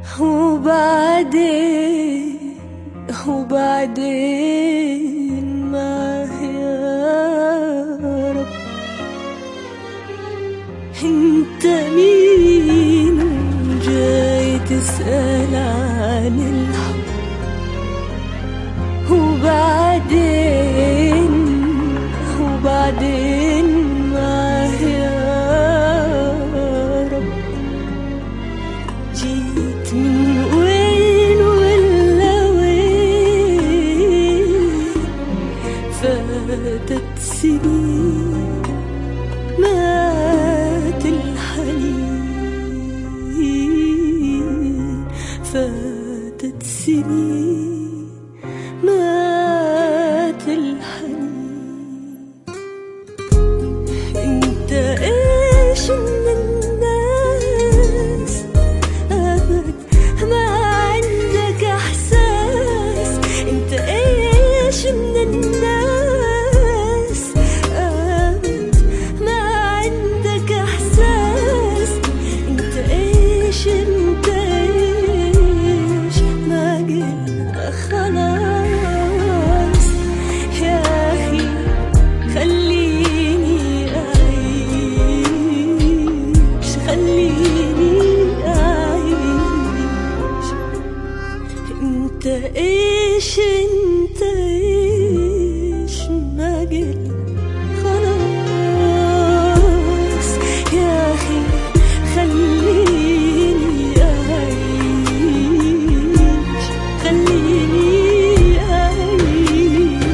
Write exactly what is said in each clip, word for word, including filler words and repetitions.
وبعدين وبعدين ما يا رب انت مين جاي تسأل عن الحب؟ وبعدين وبعدين ما يا رب جيت من وين ولا وين؟ فاتت سنين مات الحنين، فاتت سنين مات الحنين. انت ايش من الناس ابد ما عندك احساس؟ انت ايش من الناس ابد ما عندك احساس؟ انت ايش انت ايش ما قلنا خلاص؟ يا اخي خليني اعيش، خليني اعيش. انت ايش انت ايش ما قلنا خلاص؟ يا اخي خليني اعيش، خليني اعيش.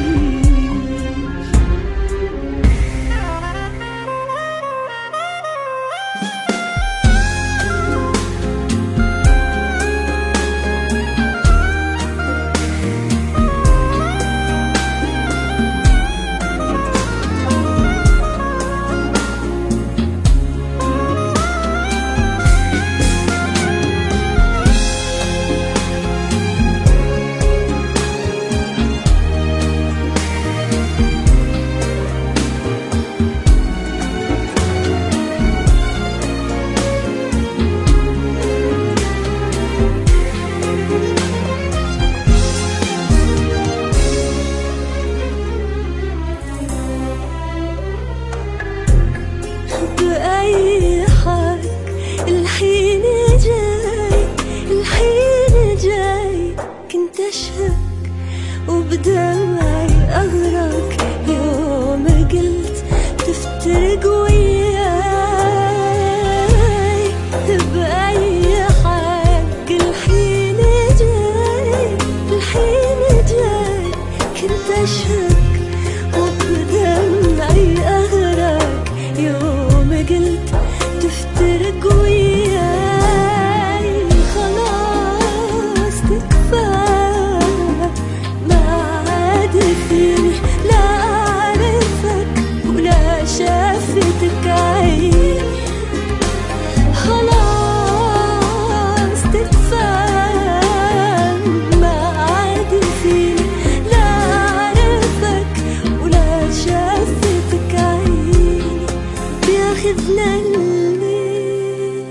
بأيحك الحين جاي، الحين جاي. كنت أشهق وبدمعي أغرق يوم قلت تفترق وياي. بأيحك الحين جاي، الحين جاي. كنت أشهق وبدمعي أغرق يوم قلت تفترق وياي. خلاص تكفى ما عاد فيني لا أعرفك ولا شافتك عيني. خلاص تكفى ما عاد فيني لا أعرفك ولا شافتك عيني. بياخذنا الليل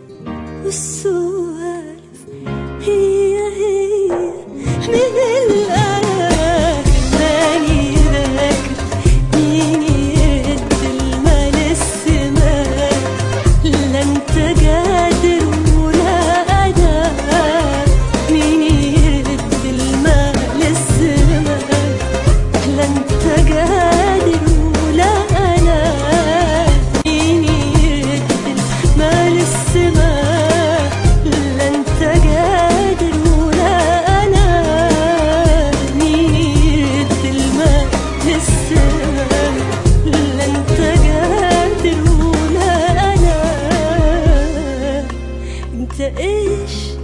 والسوالف هي هي من الآخر. ماني ذاكر مين يرد المال السماء، لا انت قادر ولا أنا. مين يرد المال السماء، لا انت قادر ولا أنا. مين يرد المال السماء، لا انت قادر ولا أنا. مين يرد المال السماء، لا انت قادر ولا أنا. انت ايش